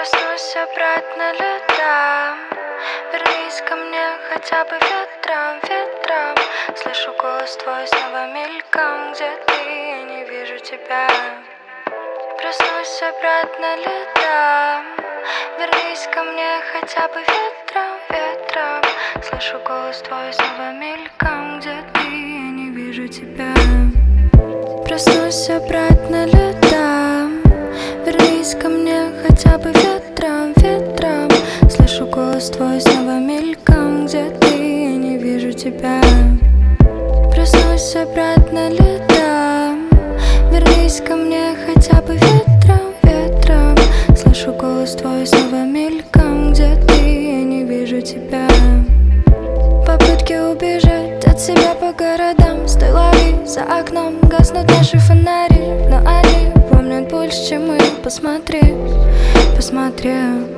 Проснусь обратно летом. Вернись ко мне хотя бы ветром, ветром. Слышу голос твой снова мельком. Где ты? Я не вижу тебя. Проснусь обратно летом. Вернись ко мне хотя бы ветром, ветром. Слышу голос твой снова мельком. Где ты? Я не вижу тебя. Проснусь обратно летом. Вернись ко мне хотя бы ветром, ветром. Слышу голос твой снова мельком. Где ты? Я не вижу тебя. Проснусь обратно летом. Вернись ко мне хотя бы ветром, ветром. Слышу голос твой снова мельком. Где ты? Я не вижу тебя. Попытки убежать от себя по городам. Стой, лови, за окном гаснут наши фонари. Но они помнят больше, чем мы. Посмотри, посмотри.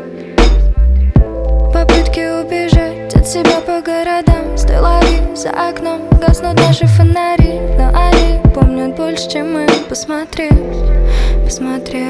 Попытки убежать от себя по городам. Стой, лови, за окном гаснут наши фонари. Но они помнят больше, чем мы. Посмотри, посмотри.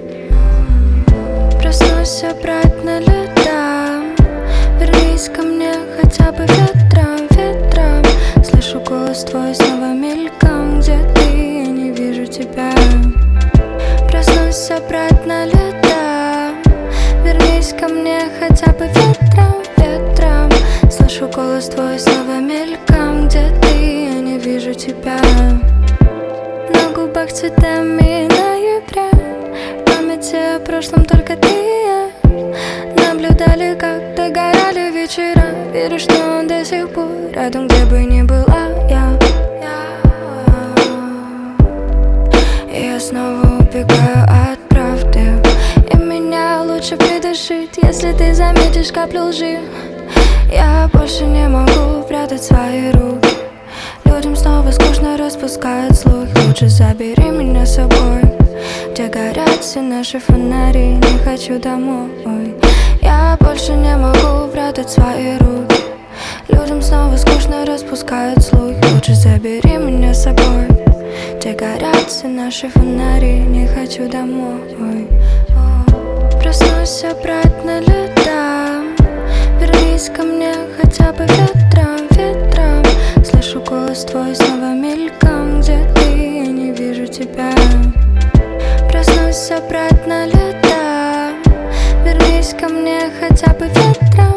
Проснусь обратно летом. Вернись ко мне хотя бы ветром, ветром. Слышу голос твой снова мельком. Где ты? Я не вижу тебя. Проснусь обратно летом. Вернись ко мне хотя бы ветром, ветром. Слышу голос твой снова мельком. Где ты? Я не вижу тебя. На губах цветами ноября. Памяти о прошлом только ты и я. Наблюдали, как догорали вечера. Верю, что он до сих пор рядом, где бы ни была я. И я снова убегаю от правды. И меня лучше придушить, если ты заметишь каплю лжи. Я больше не могу прятать свои руки. Людям снова скучно распускают слухи. Лучше забери меня с собой, где горят все наши фонари. Не хочу домой. Я больше не могу прятать свои руки. Людям снова скучно распускают слухи. Лучше забери меня с собой, где горят все наши фонари. Не хочу домой. Проснусь обратно летом. Вернись ко мне хотя бы ветром, ветром. Слышу голос твой снова мельком. Где ты? Я не вижу тебя. Проснусь обратно летом. Вернись ко мне хотя бы ветром.